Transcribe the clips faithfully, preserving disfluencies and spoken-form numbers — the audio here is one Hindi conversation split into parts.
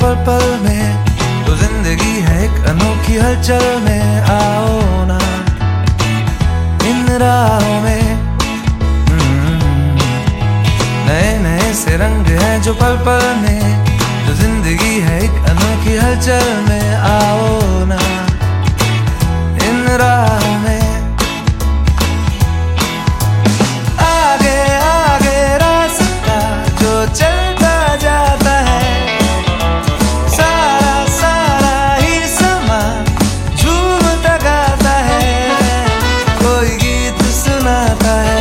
पल पल में, तो जिंदगी है एक अनोखी हलचल में। आओ ना इन राहों में, नए नए से रंग हैं जो पल पल में, तो जिंदगी है एक अनोखी हलचल में। आओ ना इन राहों में, आगे आगे रास्ता जो चलता जाता है, सारा सारा ही समा झूमता गाता है, कोई गीत सुनाता है।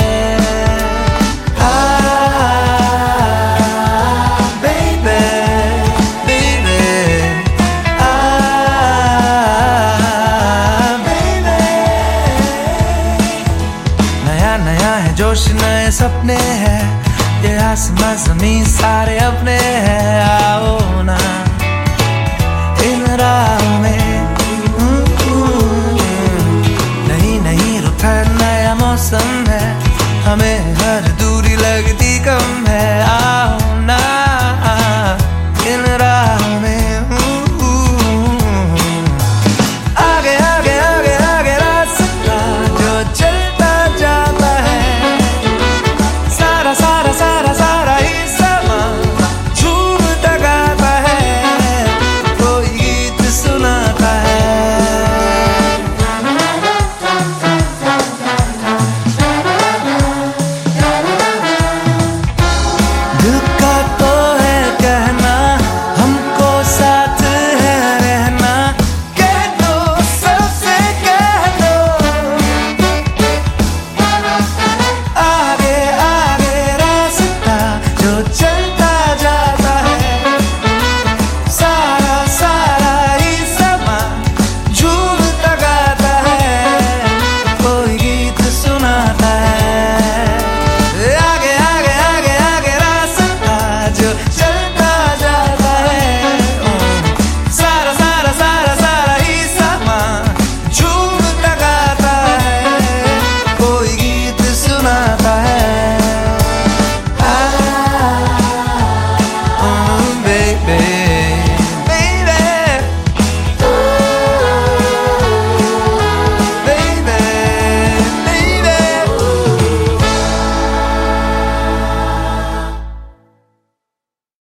नया है जोश, नए सपने हैं, ये आसमां ज़मीन सारे अपने हैं। आओ ना इन राहों में, नई नई रुत है, नया मौसम है, हमें हर दूरी लगती कम है।